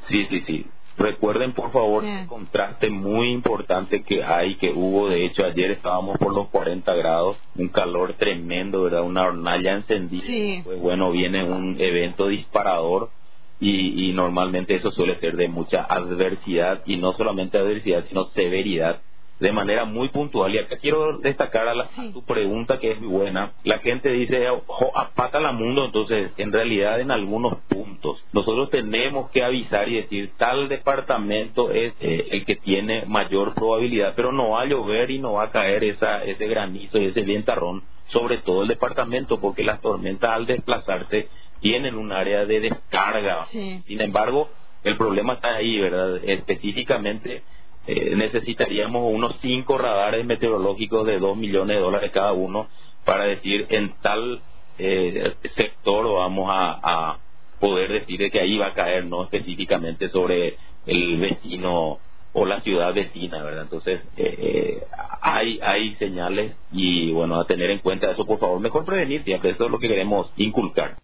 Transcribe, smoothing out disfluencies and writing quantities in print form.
Sí, sí, sí. Recuerden, por favor, el Sí. contraste muy importante que hubo. De hecho, ayer estábamos por los 40 grados, un calor tremendo, ¿verdad? Una hornalla encendida. Sí. Pues bueno, viene un evento disparador y normalmente eso suele ser de mucha adversidad, y no solamente adversidad, sino severidad, de manera muy puntual. Y acá quiero destacar a Sí. tu pregunta, que es muy buena. La gente dice, apata la mundo. Entonces, en realidad, en algunos puntos, nosotros tenemos que avisar y decir, tal departamento es el que tiene mayor probabilidad, pero no va a llover y no va a caer ese granizo y ese vientarrón sobre todo el departamento, porque las tormentas, al desplazarse, tienen un área de descarga. Sí. Sin embargo, el problema está ahí, ¿verdad? Específicamente, necesitaríamos unos 5 radares meteorológicos de $2 millones cada uno, para decir en tal sector vamos a poder decir de que ahí va a caer, no específicamente sobre el vecino o la ciudad vecina, ¿verdad? Entonces, hay señales, y bueno, a tener en cuenta eso, por favor. Mejor prevenir siempre, eso es lo que queremos inculcar.